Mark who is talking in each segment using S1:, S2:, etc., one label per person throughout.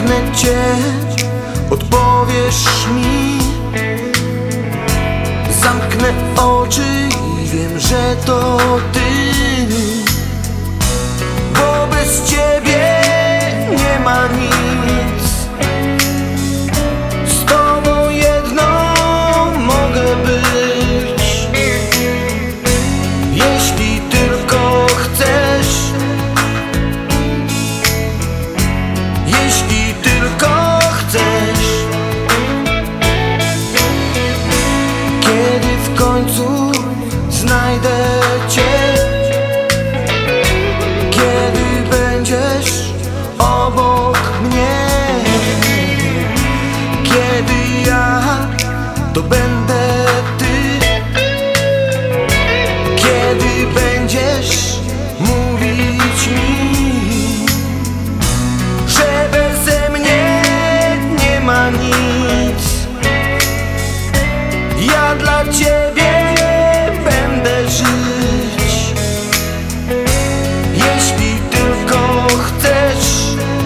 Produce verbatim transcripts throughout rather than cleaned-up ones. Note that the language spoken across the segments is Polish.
S1: Pragnę Cię, odpowiesz mi. Zamknę oczy i wiem, że to Ty, bo bez Ciebie nie ma nic. Z Tobą jedną mogę być, jeśli tylko chcesz, jeśli tylko chcesz. Kiedy w końcu znajdę Cię, kiedy będziesz obok mnie, kiedy ja to będę Ty, kiedy będziesz mówić mi, że beze mnie nie ma nic. Ja dla Ciebie będę żyć, jeśli tylko chcesz,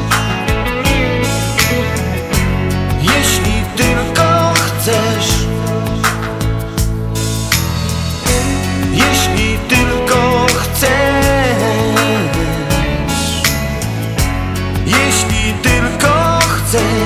S1: jeśli tylko chcesz, jeśli tylko chcesz, jeśli tylko chcesz.